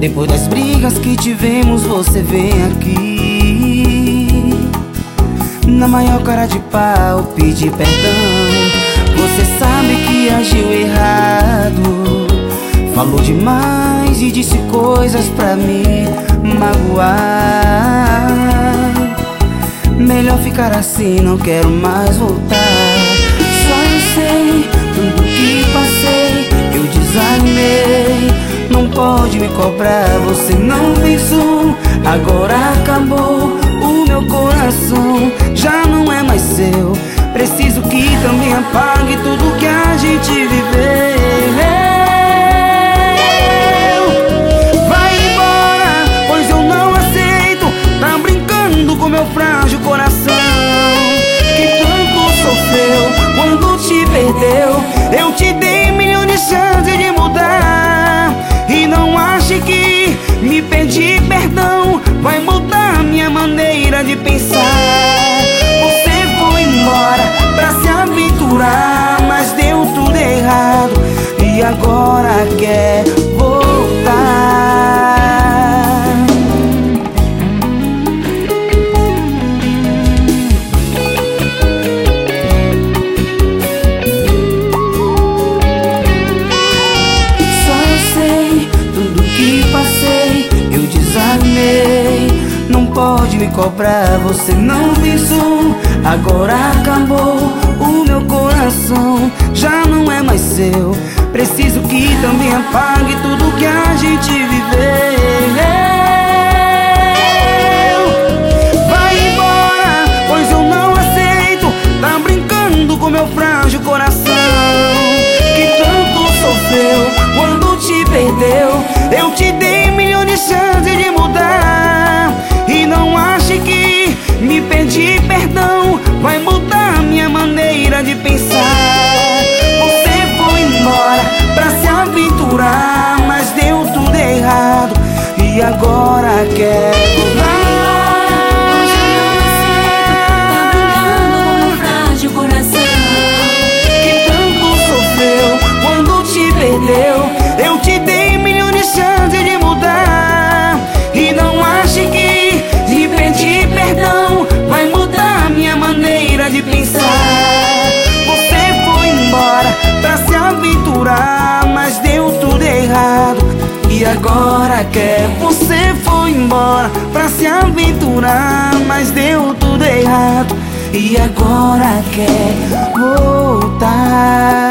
Depois das brigas que tivemos, você vem aqui na maior cara de pau pedir perdão. Você sabe que agiu errado, falou demais e disse coisas pra me magoar. Melhor ficar assim, não quero mais voltar. Só eu sei tudo que passei, eu desanimei. Não pode me cobrar, você não pensou. Agora acabou, o meu coração já não é mais seu. Preciso que também apague tudo que a gente viveu. Vai embora, pois eu não aceito. Tá brincando com meu frágil coração, que tanto sofreu quando te perdeu. Eu te dei milhões de chances de mudar, e não ache que me pedir perdão vai mudar minha maneira de pensar. Você foi embora pra se aventurar, mas deu tudo errado e agora quer voltar. Não pode me cobrar, você não pensou. Agora acabou, o meu coração já não é mais seu. Preciso que também apague tudo que a gente viveu. Vai embora, pois eu não aceito. Tá brincando com meu frágil coração, que tanto sofreu quando te perdeu. Eu te dei milhões de chances de mudar, e não ache que me pedir perdão vai mudar minha maneira de pensar. Você foi embora pra se aventurar, mas deu tudo errado e agora quer voltar. Frágil coração que tanto sofreu quando te perdeu. Eu te dei milhões de chances de mudar, e não ache que me pedir perdão vai mudar minha maneira de pensar. Você foi embora pra se aventurar, mas deu tudo errado e agora quer. Você foi embora pra se aventurar, mas deu tudo errado e agora quer voltar.